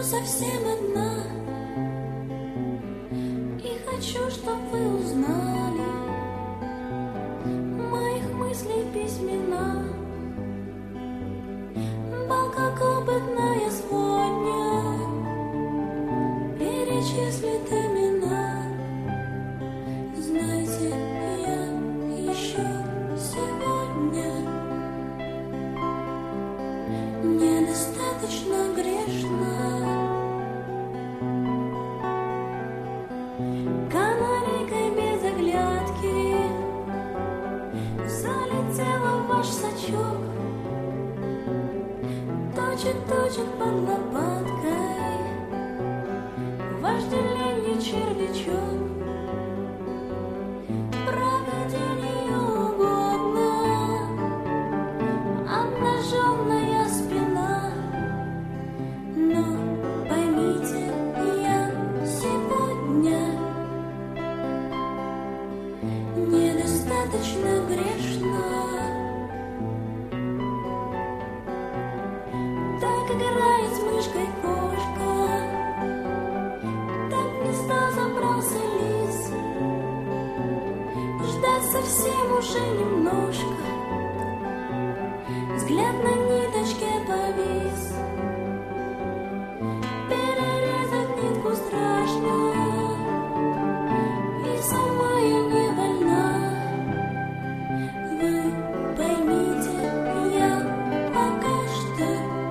совсем одна. И хочу, чтоб вы узнали моих мыслей письмена. Бал, как опытная сводня, перечислит имена. Знаете, я еще сегодня недостаточно грешна. Канарейкой без оглядки залетела в ваш сачок. Точит под лопаткой вожделенный червячок. Провидению угодно обнаженная спина. Но поймите, я сегодня недостаточно грешна. Так играет с мышкой кошка, так в гнездо забрался лис. Ждать совсем уже немножко, взгляд на ниточке повис. Перерезать нитку страшно, и сама я не вольна. Вы поймите, я пока что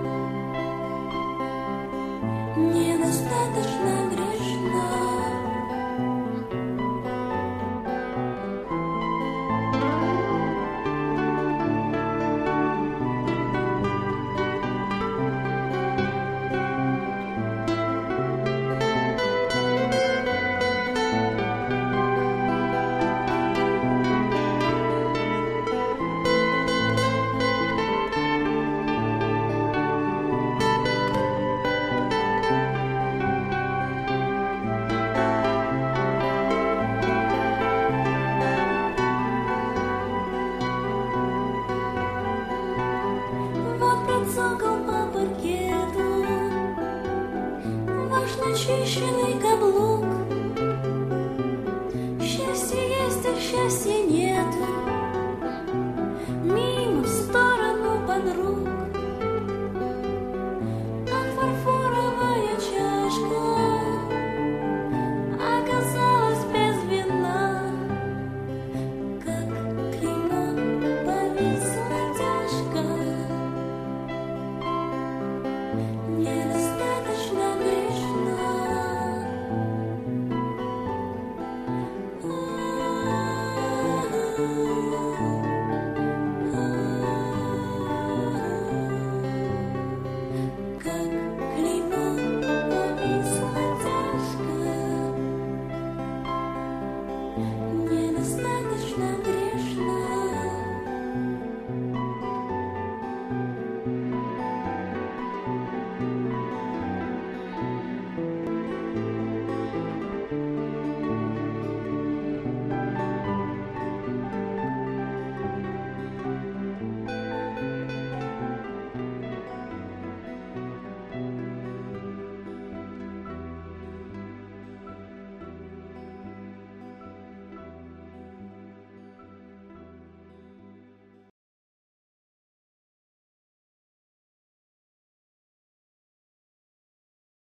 недостаточно грешна. Вот процокал по паркету ваш начищенный каблук. Счастье есть, а счастье